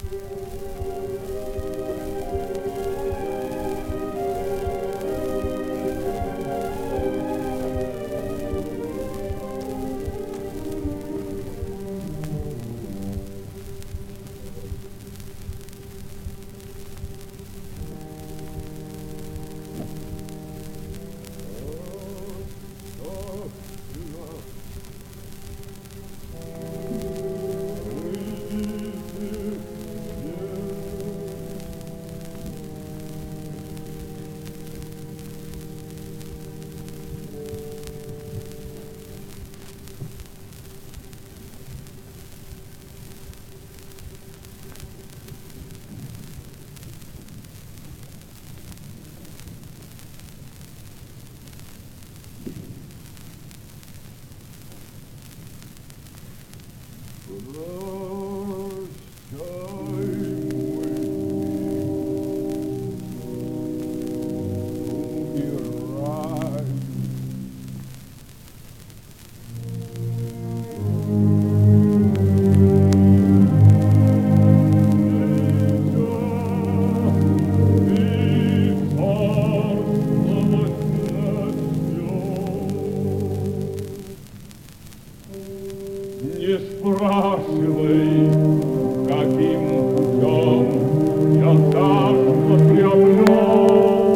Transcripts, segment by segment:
Не спрашивай, каким путем я царство приобрел.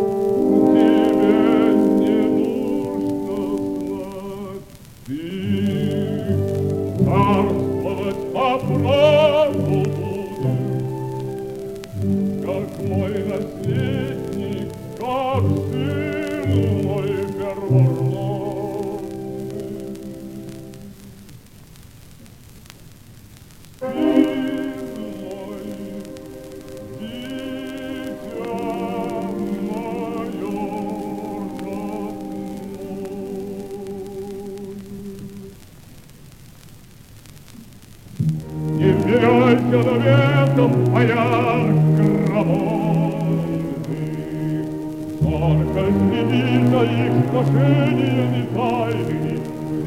Тебе не нужно знать, ты царствовать по праву будешь, как мой наследник, как сын мой первородный. Не верься наветом, моя громовой, только следи за их сношениями тайными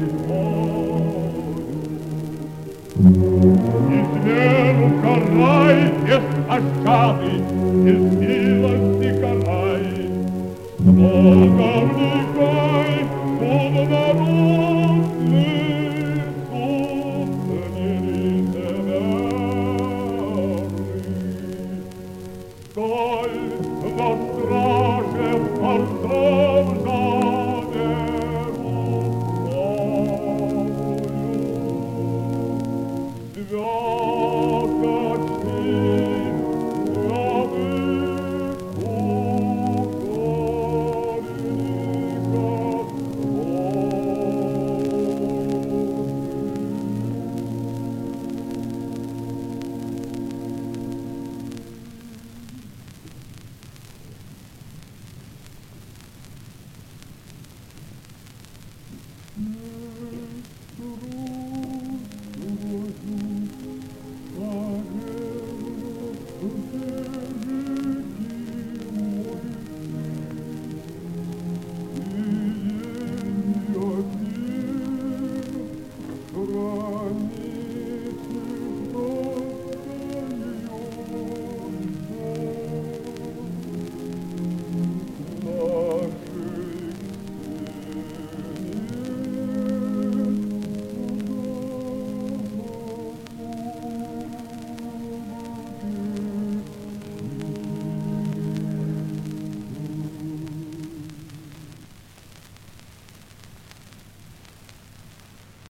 измену карай без пощады, без милости карай, Бога вникай, народный.